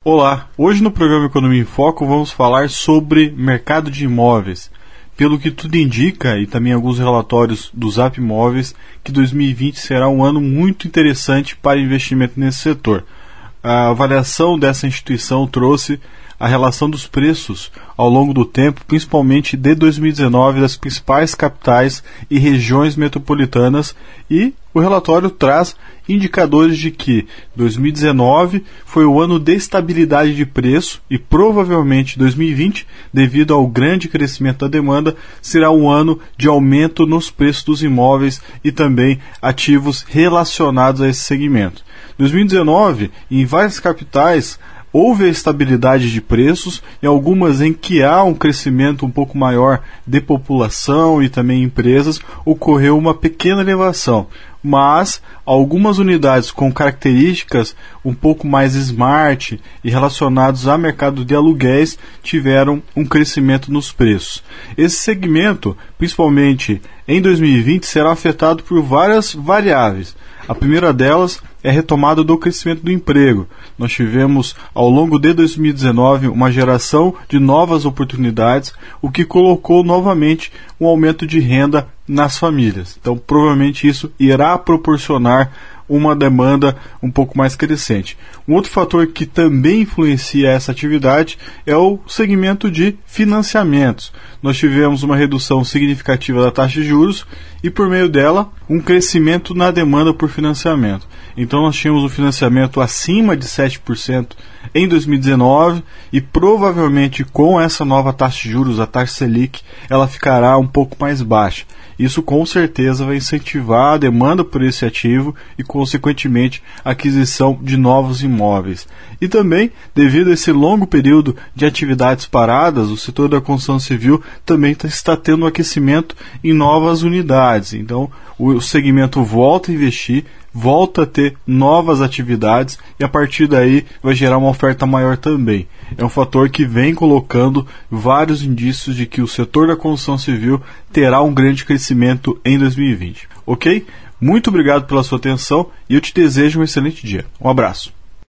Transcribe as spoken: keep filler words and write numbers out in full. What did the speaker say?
Olá, hoje no programa Economia em Foco vamos falar sobre mercado de imóveis. Pelo que tudo indica, e também alguns relatórios do Zap Imóveis, que dois mil e vinte será um ano muito interessante para investimento nesse setor. A avaliação dessa instituição trouxe a relação dos preços ao longo do tempo, principalmente de dois mil e dezenove, das principais capitais e regiões metropolitanas, e o relatório traz indicadores de que dois mil e dezenove foi o ano de estabilidade de preço e provavelmente dois mil e vinte, devido ao grande crescimento da demanda, será um ano de aumento nos preços dos imóveis e também ativos relacionados a esse segmento. dois mil e dezenove, em várias capitais, houve a estabilidade de preços, e algumas em que há um crescimento um pouco maior de população e também empresas, ocorreu uma pequena elevação. Mas algumas unidades com características um pouco mais smart e relacionados a mercado de aluguéis tiveram um crescimento nos preços. Esse segmento, principalmente em dois mil e vinte, será afetado por várias variáveis. A primeira delas é a retomada do crescimento do emprego. Nós tivemos, ao longo de dois mil e dezenove, uma geração de novas oportunidades, o que colocou novamente um aumento de renda nas famílias. Então, provavelmente isso irá proporcionar uma demanda um pouco mais crescente. Um outro fator que também influencia essa atividade é o segmento de financiamentos. Nós tivemos uma redução significativa da taxa de juros e, por meio dela, um crescimento na demanda por financiamento. Então, nós tínhamos um financiamento acima de sete por cento em dois mil e dezenove e provavelmente com essa nova taxa de juros, a taxa Selic, ela ficará um pouco mais baixa. Isso com certeza vai incentivar a demanda por esse ativo e, consequentemente, a aquisição de novos imóveis. E também, devido a esse longo período de atividades paradas, o setor da construção civil também está tendo um aquecimento em novas unidades. Então, o segmento volta a investir, volta a ter novas atividades e a partir daí vai gerar uma oferta maior também. É um fator que vem colocando vários indícios de que o setor da construção civil terá um grande crescimento em dois mil e vinte. Ok? Muito obrigado pela sua atenção e eu te desejo um excelente dia. Um abraço.